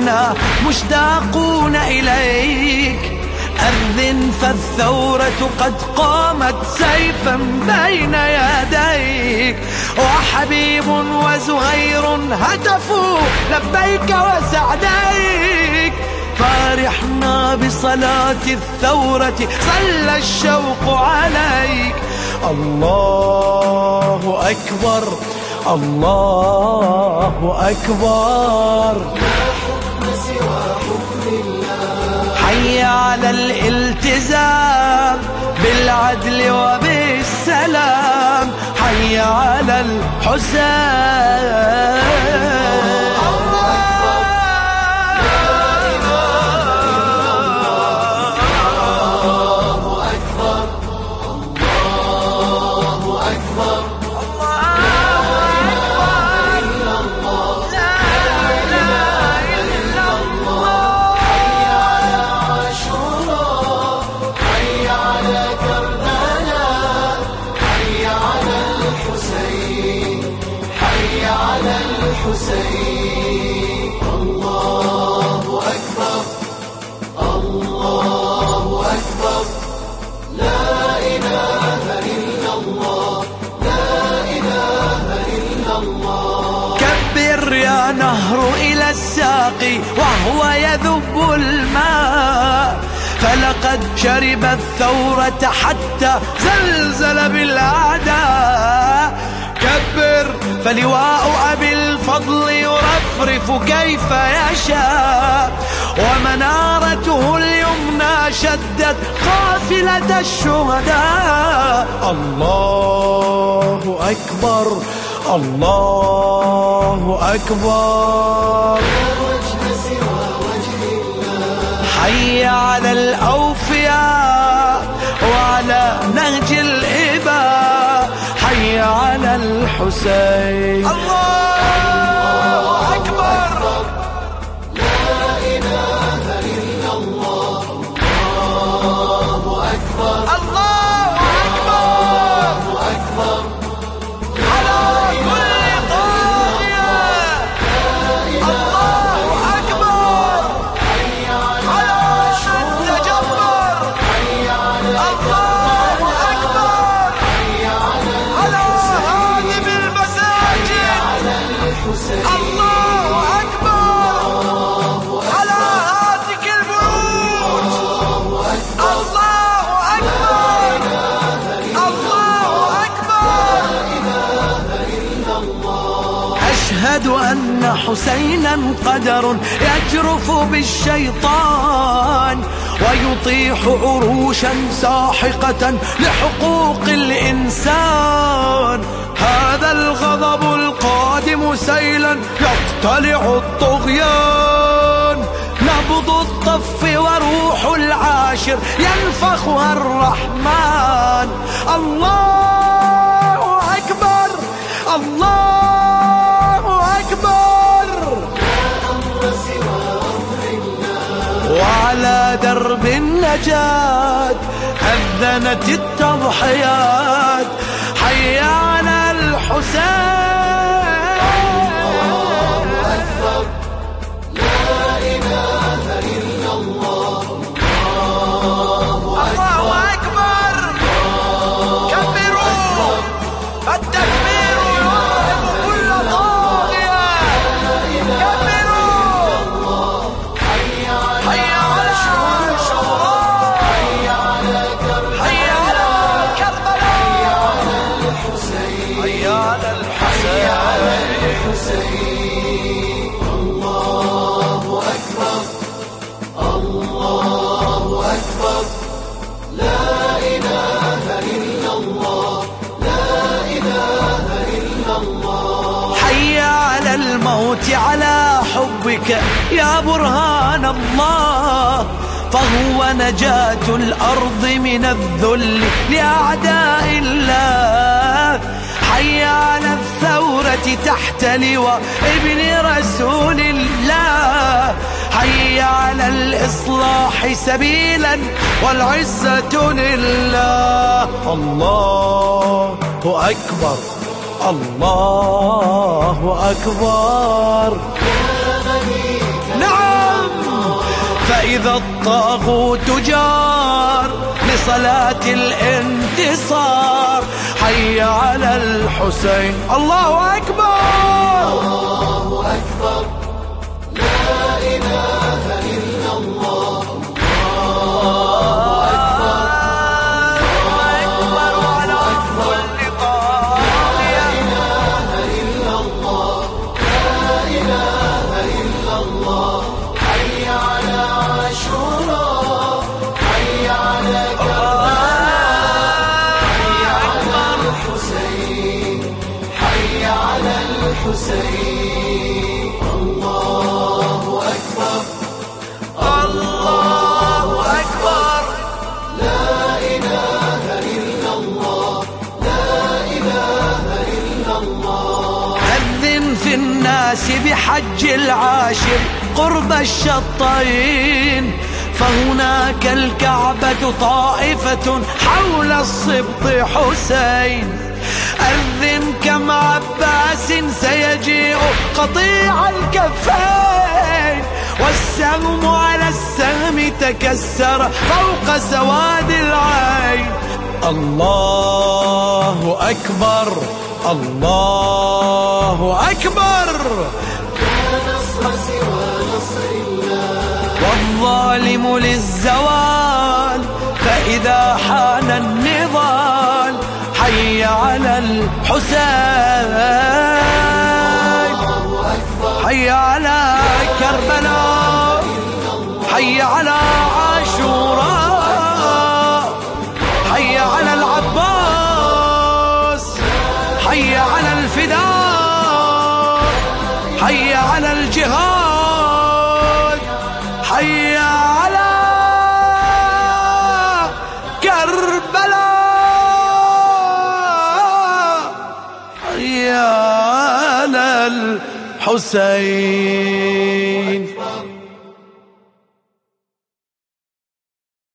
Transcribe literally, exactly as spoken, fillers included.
إنا مشتاقون إليك. أذن فالثورة قد قامت سيفا بين يديك، وحبيب وزهير هتفوا لبيك وسعديك. فرحنا بصلاة الثورة صلى الشوق عليك. الله أكبر الله أكبر، لا حكم سوى حكم الله. حي على الالتزام بالعدل وبالسلام، حي على الحسين. الحسين. الله أكبر الله أكبر، لا إله إلا الله لا إله إلا الله. كبر يا نهر إلى الساق وهو يذب الماء، فلقد شرب الثورة حتى زلزل بالأعداء. كبر فلواء أبي الفضل يرفرف كيف يشاء، ومنارته اليمنى شدت قافلة الشهداء. الله أكبر الله أكبر، لا وجه سوى وجه الله. حي على الأوفياء وعلى نهج الإباء، حي على الحسين. الله أكبر، لا إله إلا الله. الله أكبر الله أكبر، الله أكبر، على كل طاغية. الله أكبر، على من تجبر. الله أكبر، على هادم المساجد. الله أكبر، على هاتك البيوت. الله أكبر الله أكبر. أشهد أن حسينا قدر يجرف بالشيطان، ويطيح عروشا ساحقة لحقوق الإنسان. هذا الغضب القادم سيلا يقتلع الطغيان، نبض الطف وروح العاشر ينفخها الرحمن. الله أكبر الله أكبر، لا أمر سوى أمر الله. وعلى درب النجاة أذنت التضحيات، حي على الحسين. الله أكبر، لا إله إلا الله. الله أكبر، كبروا التكبير يرهب كل طاغية. كبروا، حي على الشهداء، حي على كربلاء، حي على الحسين. الله أكبر الله أكبر، لا إله إلا الله لا إله إلا الله. حي على الموت على حبك يا برهان الله، فهو نجاة الأرض من الذل لأعداء الله. حي على الثورة تحت لواء ابن رسول الله، حي على الإصلاح سبيلا والعزة لله. الله أكبر الله أكبر، يا غني نعم فإذا الطاغوت جار لصلاة الانتصار حي على الحسين. الله أكبر الله أكبر لا إله إلا الله. الله أكبر وعلى كل قال لا إله إلا الله لا إله إلا الله. حي على عاشوراء حي على كربلاء حي على الحسين حي على الحسين. الله أكبر الله أكبر لا إله إلا الله لا إله إلا الله. أذن في الناس بحج العاشر قرب الشطين فهناك الكعبة طائفة حول الصبط حسين. أذن كم عباس سيجيء قطيع الكفين والسهم على السهم تكسر فوق سواد العين. الله أكبر الله أكبر لا نصر سوى نصر الله والظالم للزوال فإذا حان النضال حي على الحسين حي على كربلاء حي على عاشوراء حي على العباس حي على الفداء حي على الجهاد حي على كربلاء حي على الحسين.